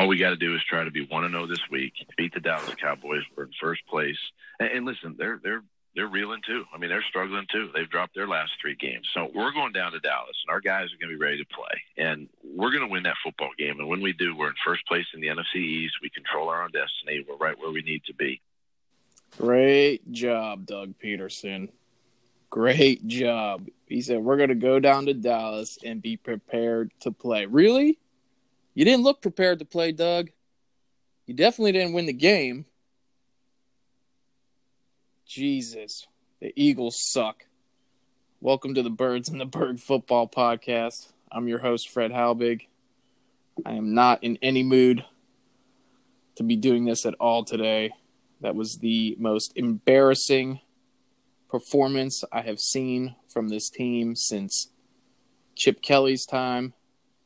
all we got to do is try to be 1-0 this week, beat the Dallas Cowboys. We're in first place. And listen, they're reeling too. I mean, they're struggling too. They've dropped their last 3 games. So we're going down to Dallas, and our guys are going to be ready to play. And we're going to win that football game. And when we do, we're in first place in the NFC East. We control our own destiny. We're right where we need to be. Great job, Doug Peterson. Great job. He said, we're going to go down to Dallas and be prepared to play. Really? You didn't look prepared to play, Doug. You definitely didn't win the game. Jesus. The Eagles suck. Welcome to the Birds and the Bird Football Podcast. I'm your host, Fred Halbig. I am not in any mood to be doing this at all today. That was the most embarrassing performance I have seen from this team since Chip Kelly's time.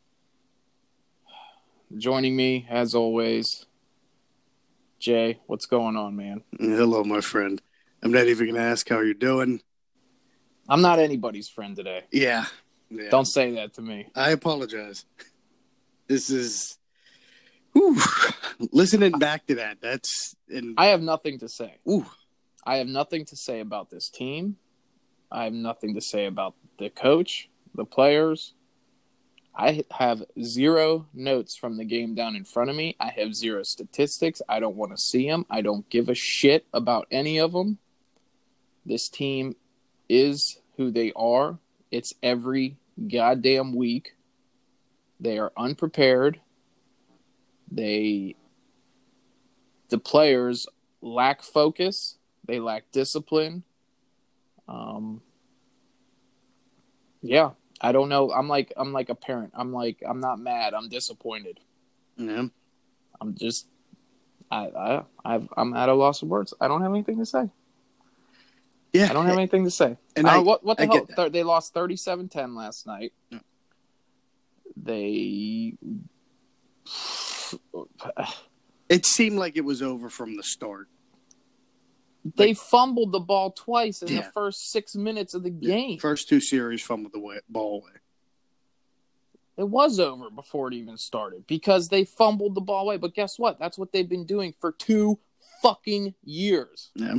Joining me, as always, Jay. What's going on, man? Hello, my friend. I'm not even going to ask how you're doing. I'm not anybody's friend today. Yeah. Don't say that to me. I apologize. This is... Whew. Listening back to that, I have nothing to say. Ooh. I have nothing to say about this team. I have nothing to say about the coach, the players. I have 0 notes from the game down in front of me. I have 0 statistics. I don't want to see them. I don't give a shit about any of them. This team is who they are. It's every goddamn week. They are unprepared. The players lack focus. They lack discipline. Yeah, I don't know. I'm like a parent. I'm not mad. I'm disappointed. Yeah. I'm just, I'm at a loss of words. I don't have anything to say. Yeah. I don't have anything to say. And what the hell? They lost 37-10 last night. Yeah. It seemed like it was over from the start. They fumbled the ball twice in the first 6 minutes of the game. First 2 series fumbled the ball away. It was over before it even started because they fumbled the ball away. But guess what? That's what they've been doing for 2 fucking years. Yeah.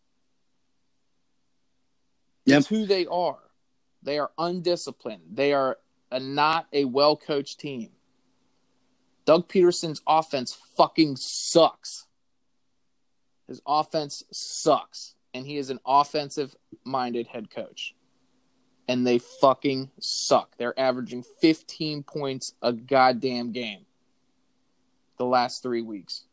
It's who they are. They are undisciplined. They are not a well-coached team. Doug Peterson's offense fucking sucks. His offense sucks. And he is an offensive-minded head coach. And they fucking suck. They're averaging 15 points a goddamn game the last 3 weeks.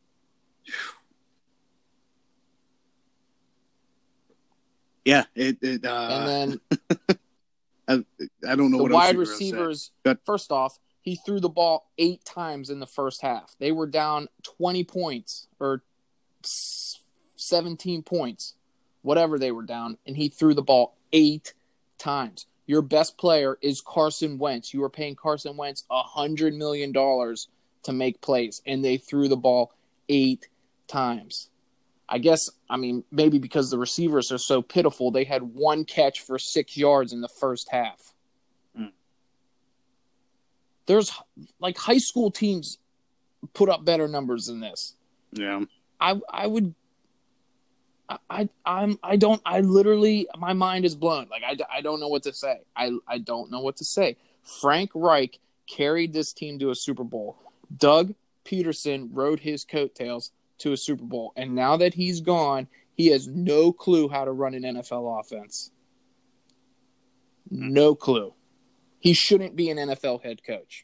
Yeah. And then I don't know the what wide else receivers, first off, he threw the ball 8 times in the first half. They were down 20 points or 17 points, whatever they were down, and he threw the ball 8 times. Your best player is Carson Wentz. You are paying Carson Wentz $100 million to make plays, and they threw the ball 8 times. Maybe because the receivers are so pitiful, they had 1 catch for 6 yards in the first half. There's high school teams put up better numbers than this. Yeah. I literally, my mind is blown. I don't know what to say. I don't know what to say. Frank Reich carried this team to a Super Bowl. Doug Peterson rode his coattails to a Super Bowl. And now that he's gone, he has no clue how to run an NFL offense. No clue. He shouldn't be an NFL head coach.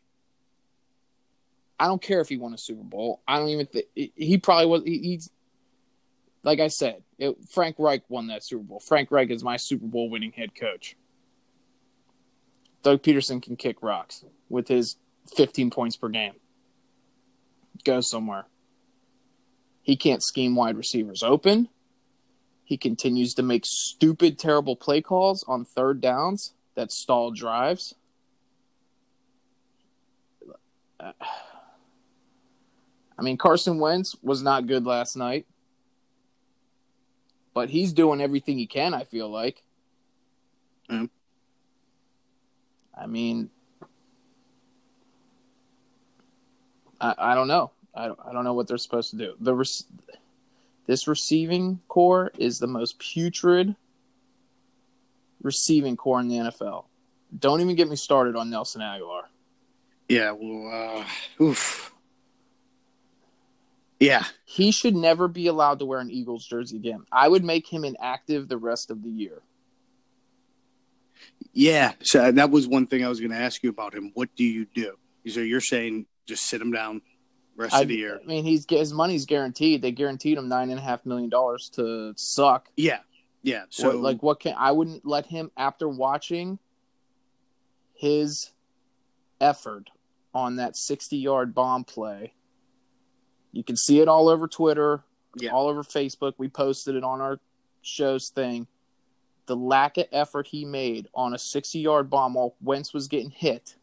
I don't care if he won a Super Bowl. I don't even think he probably was. He's like I said, Frank Reich won that Super Bowl. Frank Reich is my Super Bowl winning head coach. Doug Peterson can kick rocks with his 15 points per game. Go somewhere. He can't scheme wide receivers open. He continues to make stupid, terrible play calls on third downs that stall drives. Carson Wentz was not good last night. But he's doing everything he can, I feel like. Mm. I don't know. I don't know what they're supposed to do. This receiving core is the most putrid receiving core in the NFL. Don't even get me started on Nelson Aguilar. Yeah, well, oof. Yeah. He should never be allowed to wear an Eagles jersey again. I would make him inactive the rest of the year. Yeah, so that was one thing I was going to ask you about him. What do you do? So you're saying just sit him down rest of the year? I mean, his money's guaranteed. They guaranteed him $9.5 million to suck. Yeah. So I wouldn't let him, after watching his effort on that 60-yard bomb play. You can see it all over Twitter, all over Facebook. We posted it on our show's thing. The lack of effort he made on a 60-yard bomb while Wentz was getting hit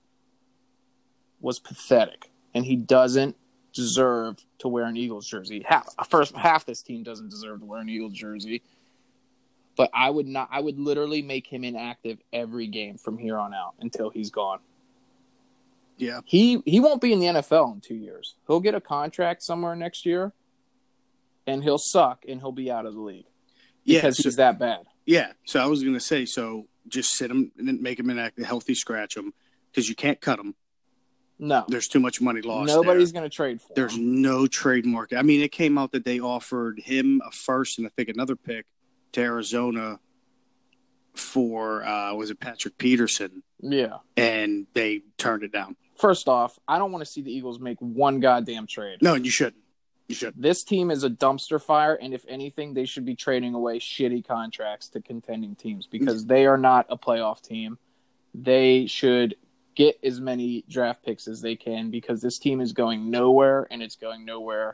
was pathetic. And he doesn't deserve to wear an Eagles jersey. Half this team doesn't deserve to wear an Eagles jersey. But I would literally make him inactive every game from here on out until he's gone. Yeah. He won't be in the NFL in 2 years. He'll get a contract somewhere next year, and he'll suck, and he'll be out of the league. Because he's that bad. Yeah. So I was going to say, just sit him and make him inactive, healthy scratch him, because you can't cut him. No. There's too much money lost. Nobody's going to trade for him. There's no trade market. I mean, it came out that they offered him a first and I think another pick to Arizona for, was it Patrick Peterson? Yeah. And they turned it down. First off, I don't want to see the Eagles make one goddamn trade. No, you shouldn't. You shouldn't. This team is a dumpster fire, and if anything, they should be trading away shitty contracts to contending teams because they are not a playoff team. They should get as many draft picks as they can because this team is going nowhere, and it's going nowhere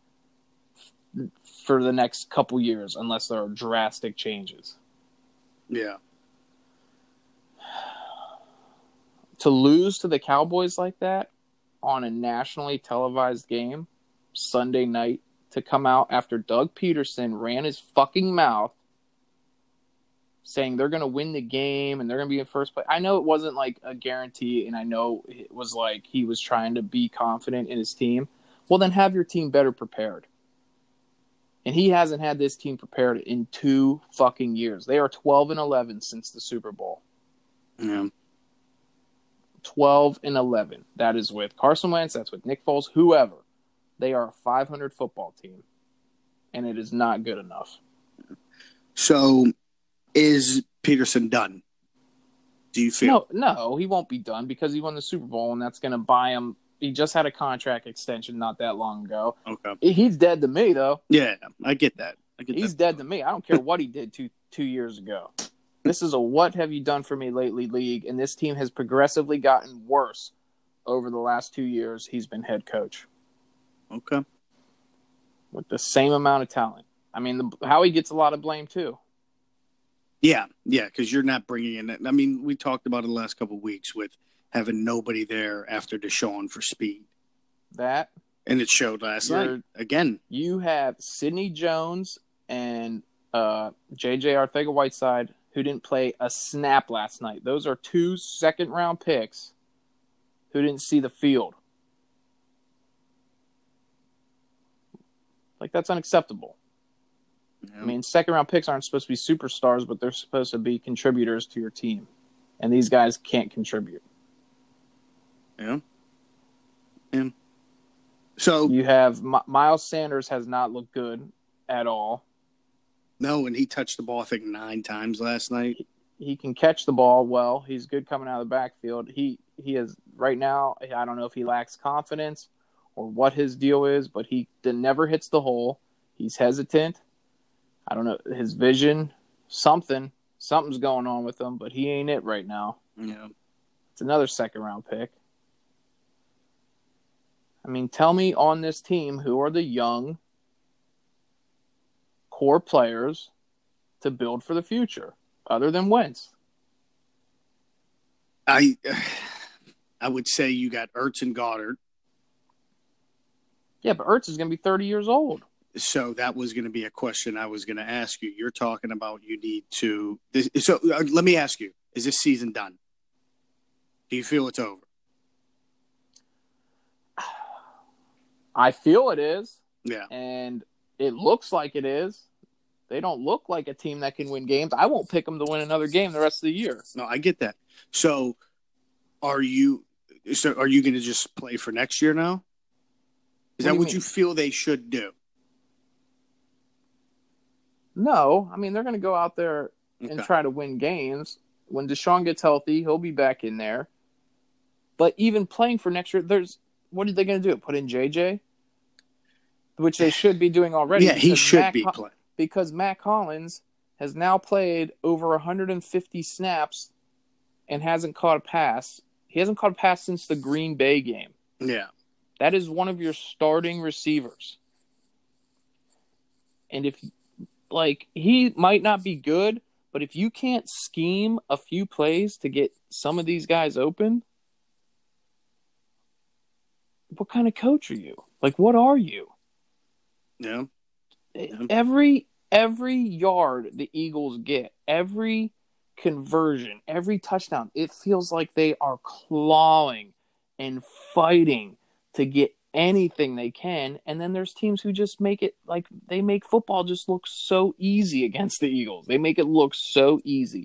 for the next couple years unless there are drastic changes. Yeah. To lose to the Cowboys like that on a nationally televised game Sunday night, to come out after Doug Peterson ran his fucking mouth saying they're going to win the game and they're going to be in first place. I know it wasn't like a guarantee, and I know it was like he was trying to be confident in his team. Well, then have your team better prepared. And he hasn't had this team prepared in 2 fucking years. They are 12-11 since the Super Bowl. Yeah. 12-11. That is with Carson Wentz. That's with Nick Foles. Whoever. They are a 500 football team, and it is not good enough. So, is Peterson done? Do you feel? No, he won't be done because he won the Super Bowl, and that's going to buy him. He just had a contract extension not that long ago. Okay. He's dead to me, though. Yeah, I get that. He's dead to me. I don't care what he did 2 years ago. This is a what have you done for me lately league, and this team has progressively gotten worse over the last 2 years he's been head coach. Okay. With the same amount of talent. I mean, Howie gets a lot of blame, too. Yeah, because you're not bringing in – I mean, we talked about it the last couple of weeks with having nobody there after Deshaun for speed. That. And it showed last night. Again. You have Sidney Jones and J.J. Arcega-Whiteside, who didn't play a snap last night. Those are 2 second-round picks who didn't see the field. Like, that's unacceptable. Yeah. I mean, second-round picks aren't supposed to be superstars, but they're supposed to be contributors to your team. And these guys can't contribute. Yeah. So you have Miles Sanders has not looked good at all. No, and he touched the ball, I think, 9 times last night. He can catch the ball well. He's good coming out of the backfield. He is, right now, I don't know if he lacks confidence or what his deal is, but he never hits the hole. He's hesitant. I don't know, his vision, something's going on with him, but he ain't it right now. Yeah. It's another second-round pick. I mean, tell me on this team who are the young core players to build for the future, other than Wentz. I would say you got Ertz and Goddard. Yeah, but Ertz is going to be 30 years old. So that was going to be a question I was going to ask you. You're talking about you need to – so let me ask you, is this season done? Do you feel it's over? I feel it is. Yeah. And it looks like it is. They don't look like a team that can win games. I won't pick them to win another game the rest of the year. No, I get that. So are you going to just play for next year now? Is that what you feel they should do? No. I mean, they're going to go out there and try to win games. When Deshaun gets healthy, he'll be back in there. But even playing for next year, what are they going to do? Put in JJ? Which they should be doing already. Yeah, he should be playing. Because Matt Collins has now played over 150 snaps and hasn't caught a pass. He hasn't caught a pass since the Green Bay game. Yeah. That is one of your starting receivers. And he might not be good, but if you can't scheme a few plays to get some of these guys open, what kind of coach are you? What are you? Yeah. Every yard the Eagles get, every conversion, every touchdown, it feels like they are clawing and fighting to get anything they can. And then there's teams who just make it they make football just look so easy against the Eagles. They make it look so easy.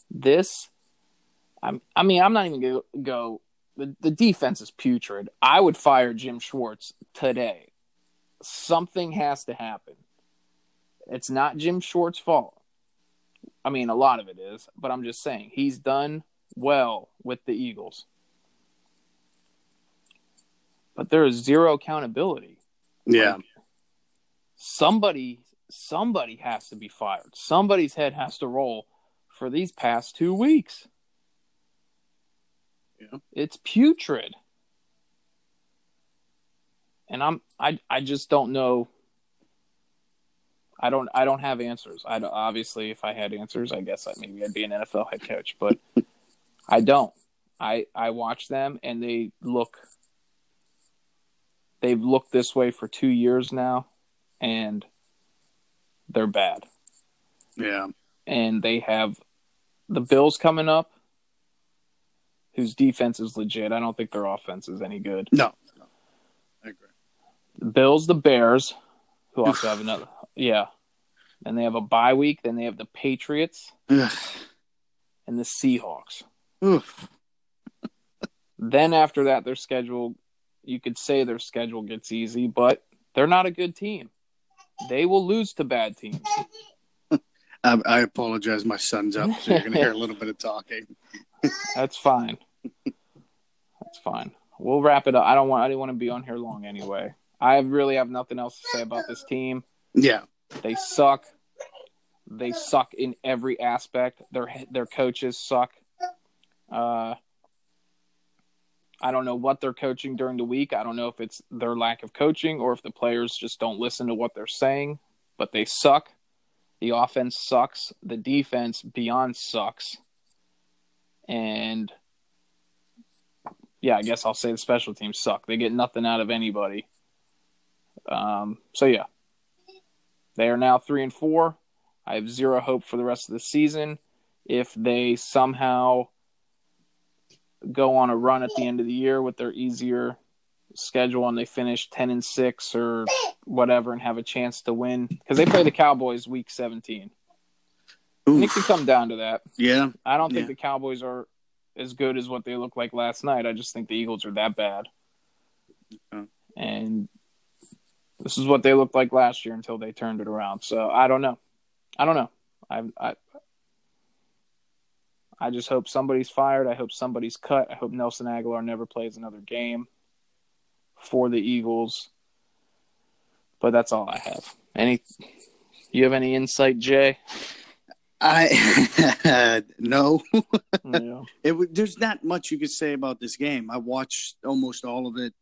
I'm not even going to go. The defense is putrid. I would fire Jim Schwartz today. Something has to happen. It's not Jim Schwartz's fault. I mean, a lot of it is, but I'm just saying he's done well with the Eagles. But there is zero accountability. Yeah. Somebody has to be fired. Somebody's head has to roll for these past 2 weeks. Yeah. It's putrid. And I just don't know. I don't have answers. Obviously, if I had answers, I guess maybe I'd be an NFL head coach, but I don't. I watch them and they've looked this way for 2 years now, and they're bad. Yeah. And they have the Bills coming up, whose defense is legit. I don't think their offense is any good. No. I agree. The Bills, the Bears, who also have another. Yeah. Then they have a bye week. Then they have the Patriots and the Seahawks. Oof. Then after that, their schedule, you could say their schedule gets easy, but they're not a good team. They will lose to bad teams. I apologize. My son's up, so you're going to hear a little bit of talking. That's fine. That's fine. We'll wrap it up. I didn't want to be on here long anyway. I really have nothing else to say about this team. Yeah. They suck. They suck in every aspect. Their coaches suck. I don't know what they're coaching during the week. I don't know if it's their lack of coaching or if the players just don't listen to what they're saying, but they suck. The offense sucks. The defense beyond sucks. And yeah, I guess I'll say the special teams suck. They get nothing out of anybody. So yeah, they are now 3-4. I have zero hope for the rest of the season. If they somehow go on a run at the end of the year with their easier schedule and they finish 10-6 or whatever and have a chance to win, because they play the Cowboys week 17. And it could come down to that. Yeah. I don't think the Cowboys are as good as what they looked like last night. I just think the Eagles are that bad. And this is what they looked like last year until they turned it around. So I don't know. I just hope somebody's fired. I hope somebody's cut. I hope Nelson Aguilar never plays another game for the Eagles. But that's all I have. You have any insight, Jay? No. Yeah. There's not much you could say about this game. I watched almost all of it.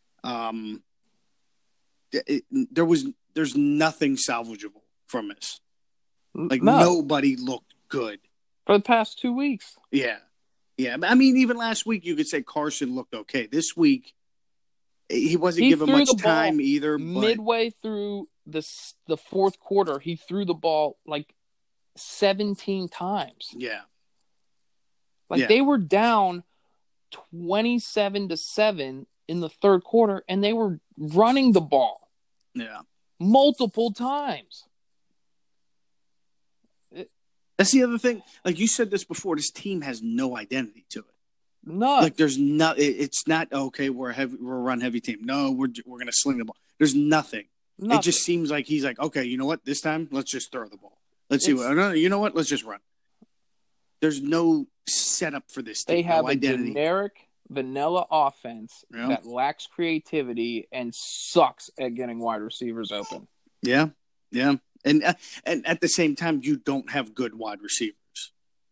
There's nothing salvageable from this. Nobody looked good for the past 2 weeks. Yeah. I mean, even last week you could say Carson looked okay. This week he wasn't given much time either. Midway through the fourth quarter, he threw the ball 17 times. Yeah. They were down 27-7 in the third quarter, and they were running the ball Yeah. multiple times. That's the other thing. Like you said this before, this team has no identity to it. None. Like there's not. It's not okay. We're a run heavy team. No, we're gonna sling the ball. There's nothing. Nothing. It just seems like he's like, okay, you know what? This time, let's just throw the ball. Let's see what. No, you know what? Let's just run. There's no setup for this team. They have no a identity. Generic vanilla offense that lacks creativity and sucks at getting wide receivers open. Yeah, yeah, and at the same time, you don't have good wide receivers.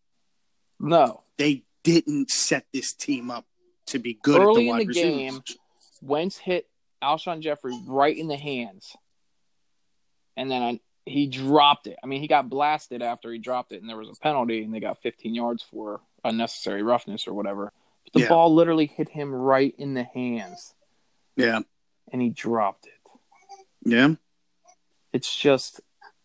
No, they didn't set this team up to be good early at the wide in the receivers. game. Wentz hit Alshon Jeffrey right in the hands, and then he dropped it. I mean, he got blasted after he dropped it, and there was a penalty, and they got 15 yards for unnecessary roughness or whatever. But the ball literally hit him right in the hands. Yeah. And he dropped it. Yeah. It's just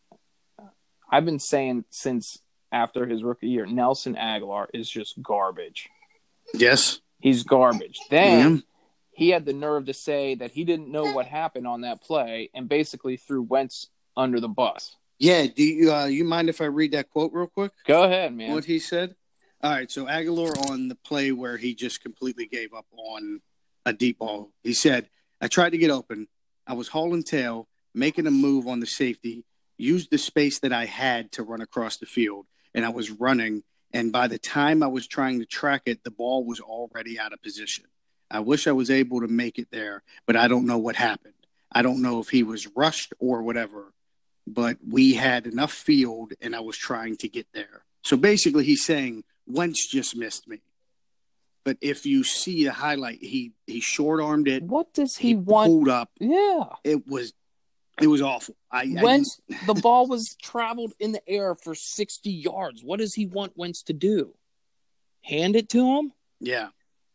– I've been saying since after his rookie year, Nelson Aguilar is just garbage. Yes. He's garbage. Then he had the nerve to say that he didn't know what happened on that play and basically threw Wentz under the bus. Yeah. Do you mind if I read that quote real quick? Go ahead, man. What he said? All right. So Aguilar on the play where he just completely gave up on a deep ball. He said, I tried to get open. I was hauling tail, making a move on the safety, used the space that I had to run across the field, and I was running. And by the time I was trying to track it, the ball was already out of position. I wish I was able to make it there, but I don't know what happened. I don't know if he was rushed or whatever, but we had enough field and I was trying to get there. So basically he's saying Wentz just missed me. But if you see the highlight, he short-armed it. What does he want? Pulled up. Yeah. It was awful. Wentz, the ball was traveled in the air for 60 yards. What does he want Wentz to do? Hand it to him? Yeah.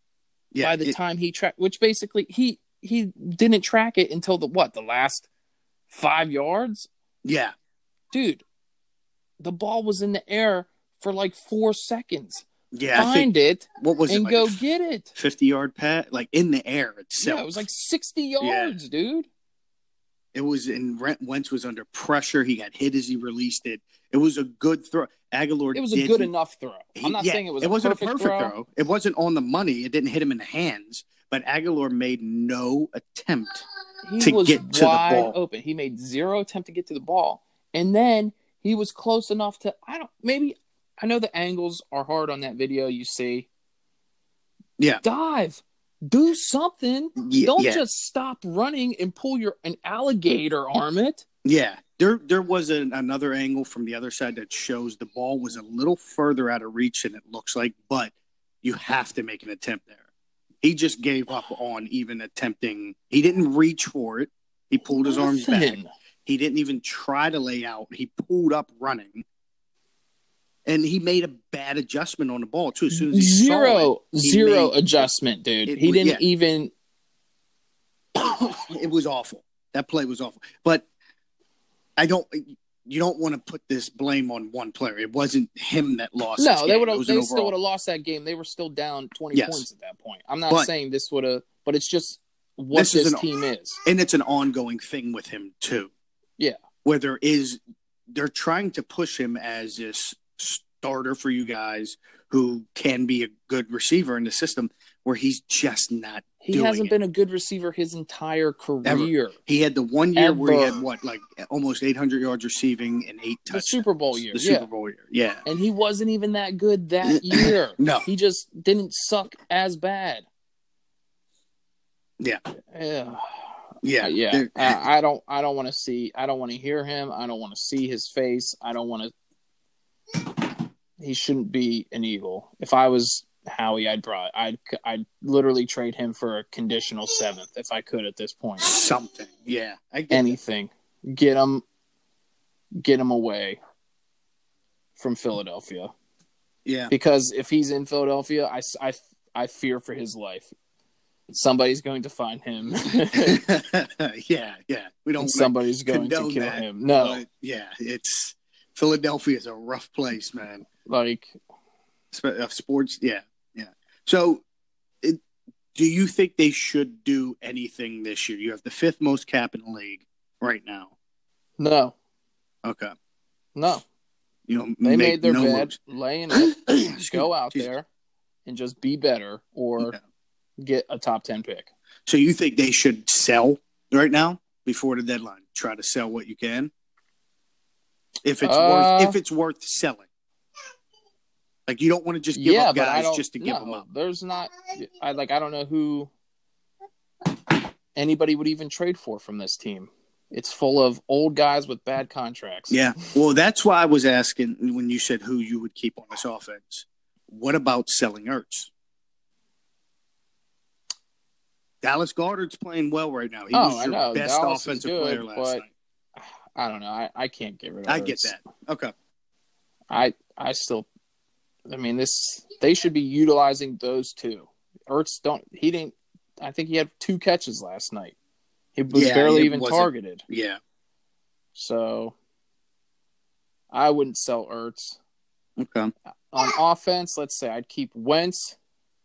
By the time he tracked, which basically he didn't track it until the last 5 yards? Yeah. Dude, the ball was in the air for like 4 seconds. Yeah, Find it. What was and it? Go get it. 50-yard pat, like in the air itself. Yeah, it was like 60 yards, dude. It was Wentz was under pressure. He got hit as he released it. It was a good throw. Aguilar. It was a good enough throw. I'm not saying it was. It wasn't a perfect throw. It wasn't on the money. It didn't hit him in the hands. But Aguilar made no attempt to get to the ball. Open. He made zero attempt to get to the ball, and then he was close enough to. I know the angles are hard on that video you see. Yeah. Dive. Do something. Don't just stop running and pull an alligator arm it. Yeah. There was another angle from the other side that shows the ball was a little further out of reach than it looks like, but you have to make an attempt there. He just gave up on even attempting. He didn't reach for it. He pulled his arms back. He didn't even try to lay out. He pulled up running. And he made a bad adjustment on the ball, too. As soon as he saw it, zero adjustment, dude. He didn't even... It was awful. That play was awful. But you don't want to put this blame on one player. It wasn't him that lost. No, they still would have lost that game. They were still down 20 points at that point. I'm not saying this would have... But it's just what this team is. And it's an ongoing thing with him, too. Yeah. Where they're trying to push him as this starter for you guys who can be a good receiver in the system where he's just not He hasn't been a good receiver his entire career. Ever. He had the 1 year where he had almost 800 yards receiving and 8 touchdowns. The Super Bowl year. Super Bowl year. Yeah. And he wasn't even that good that year. No. He just didn't suck as bad. Yeah. Yeah. I don't want to hear him. I don't want to see his face. He shouldn't be an Eagle. If I was Howie, I'd literally trade him for a conditional 7th if I could at this point. Something. Yeah. Anything. Get him away from Philadelphia. Yeah. Because if he's in Philadelphia, I fear for his life. Somebody's going to find him. Yeah. We don't. Somebody's going to kill him. No. It's Philadelphia is a rough place, man. Like sports. Yeah. So Do you think they should do anything this year? You have the 5th most cap in the league right now. No. Okay. No. You They made their bed, moves. lay in it, go out there, and just be better or get a top 10 pick. So you think they should sell right now before the deadline? Try to sell what you can? If it's worth selling. Like, you don't want to just give up guys just to give them up. There's not – I don't know who anybody would even trade for from this team. It's full of old guys with bad contracts. Yeah. Well, that's why I was asking when you said who you would keep on this offense. What about selling Ertz? Dallas Goedert's playing well right now. He was your best offensive player last night. I don't know. I can't get rid of Ertz. I get that. Okay. I still – I mean, they should be utilizing those two. Ertz I think he had 2 catches last night. He was barely even targeted. Yeah. So I wouldn't sell Ertz. Okay. On offense, let's say I'd keep Wentz,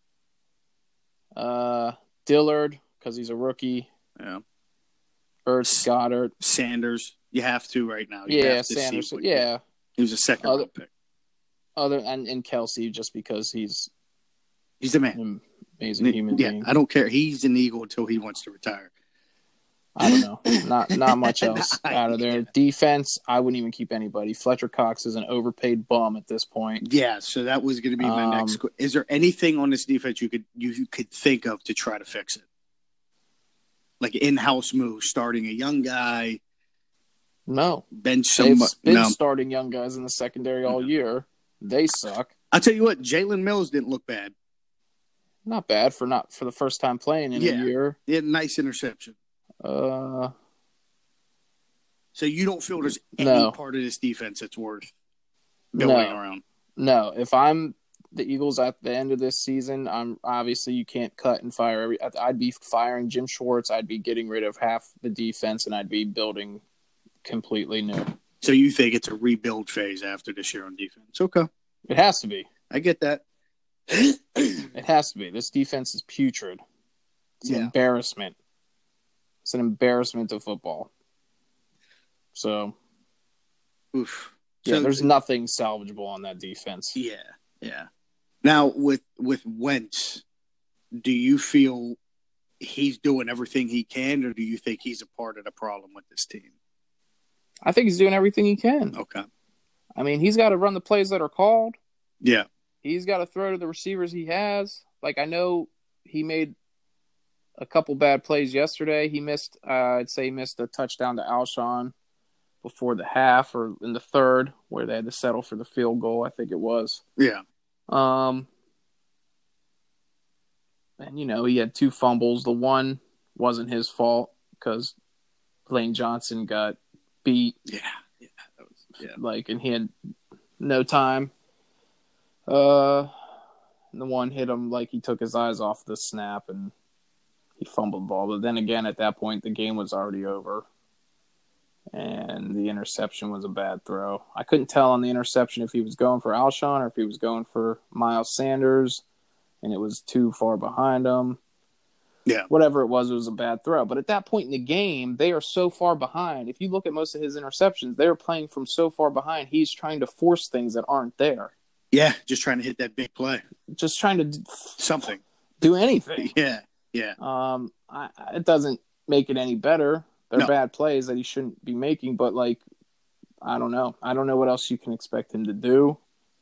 Dillard because he's a rookie. Yeah. Ertz, Goddard, Sanders. You have to right now. Sanders. Yeah. He was a second-round pick. And Kelsey, just because he's the man. An amazing human being. I don't care. He's an Eagle until he wants to retire. I don't know. Not much else out of there. Defense, I wouldn't even keep anybody. Fletcher Cox is an overpaid bum at this point. Yeah, so that was going to be my next. Is there anything on this defense you could think of to try to fix it? Like in-house move, starting a young guy. No. Bench some. They've been starting young guys in the secondary all year. They suck. I'll tell you what, Jalen Mills didn't look bad. Not bad for the first time playing in a year. He had a nice interception. So you don't feel there's any part of this defense that's worth building around? No. If I'm the Eagles at the end of this season, obviously you can't cut and fire I'd be firing Jim Schwartz. I'd be getting rid of half the defense, and I'd be building completely new. So you think it's a rebuild phase after this year on defense? Okay. It has to be. I get that. It has to be. This defense is putrid. It's an embarrassment. It's an embarrassment of football. So, oof. Yeah, there's nothing salvageable on that defense. Yeah. Now, with Wentz, do you feel he's doing everything he can, or do you think he's a part of the problem with this team? I think he's doing everything he can. Okay. I mean, he's got to run the plays that are called. Yeah. He's got to throw to the receivers he has. Like, I know he made a couple bad plays yesterday. I'd say he missed a touchdown to Alshon before the half or in the third where they had to settle for the field goal, I think it was. Yeah. And, he had 2 fumbles. The one wasn't his fault because Lane Johnson got beat. Yeah. And he had no time. The one hit him like he took his eyes off the snap and he fumbled the ball. But then again, at that point, the game was already over. And the interception was a bad throw. I couldn't tell on the interception if he was going for Alshon or if he was going for Miles Sanders, and it was too far behind him. Yeah. Whatever it was a bad throw. But at that point in the game, they are so far behind. If you look at most of his interceptions, they're playing from so far behind. He's trying to force things that aren't there. Yeah, just trying to hit that big play. Just trying to something. Do anything. Yeah. It doesn't make it any better. They're bad plays that he shouldn't be making, but, I don't know. I don't know what else you can expect him to do.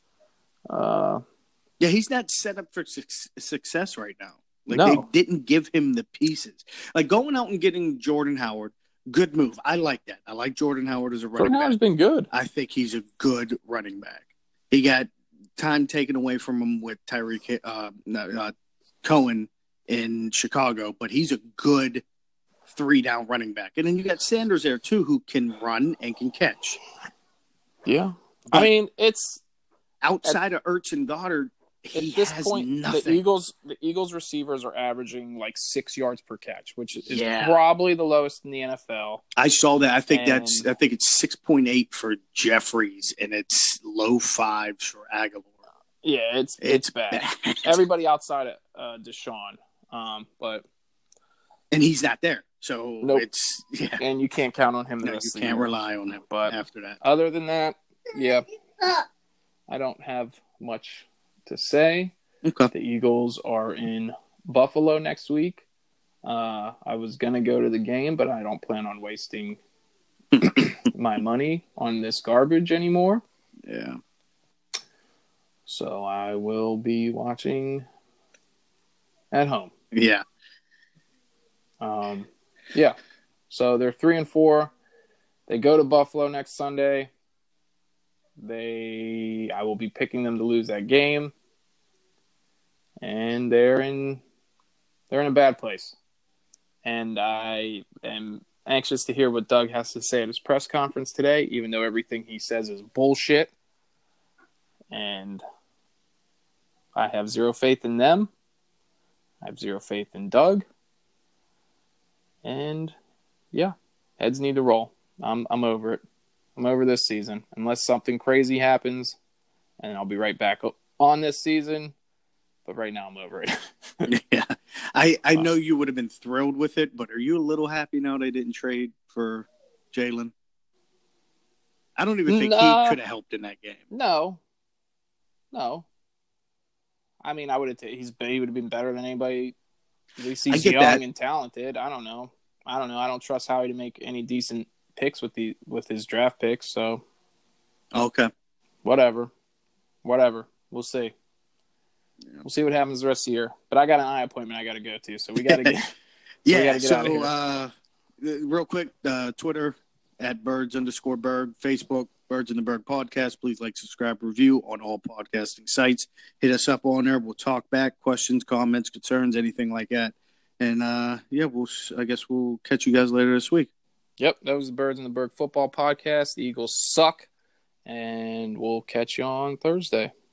He's not set up for success right now. No. They didn't give him the pieces. Like, going out and getting Jordan Howard, good move. I like that. I like Jordan Howard as a running back. Jordan Howard's been good. I think he's a good running back. He got time taken away from him with Tyreek Cohen in Chicago, but he's a good 3-down running back. And then you got Sanders there, too, who can run and can catch. Yeah. But I mean, it's... Outside of Ertz and Goddard, he at this has point, nothing. The Eagles receivers are averaging 6 yards per catch, which is probably the lowest in the NFL. I saw that. I think it's 6.8 for Jeffries, and it's low 5s for Aguilar. Yeah, it's bad. Everybody outside of Deshaun But and he's not there, so nope. it's yeah. And you can't count on him the No, rest you of the can't year. rely on him. But after that, other than that, yeah, I don't have much to say. okay. The Eagles are in Buffalo next week. I was gonna go to the game, but I don't plan on wasting my money on this garbage anymore. Yeah. So I will be watching at home. Yeah. Yeah. So they're 3-4. They go to Buffalo next Sunday. I will be picking them to lose that game. And they're in a bad place. And I am anxious to hear what Doug has to say at his press conference today, even though everything he says is bullshit. And I have zero faith in them. I have zero faith in Doug. And yeah, heads need to roll. I'm over it. I'm over this season. Unless something crazy happens, and I'll be right back on this season. But right now I'm over it. Yeah. I know you would have been thrilled with it, but are you a little happy now they didn't trade for Jalen? I don't even think he could have helped in that game. No. I mean, he would have been better than anybody. At least he's young and talented. I don't know. I don't trust Howie to make any decent picks with his draft picks. So, okay, whatever. We'll see. Yeah. We'll see what happens the rest of the year. But I got an eye appointment I got to go to, so we got to get. Yeah. We got to get out of here. Real quick, Twitter @birds_berg, Facebook Birds in the Berg podcast. Please like, subscribe, review on all podcasting sites. Hit us up on there. We'll talk back, questions, comments, concerns, anything like that. And I guess we'll catch you guys later this week. Yep, that was the Birds in the Berg football podcast. The Eagles suck, and we'll catch you on Thursday.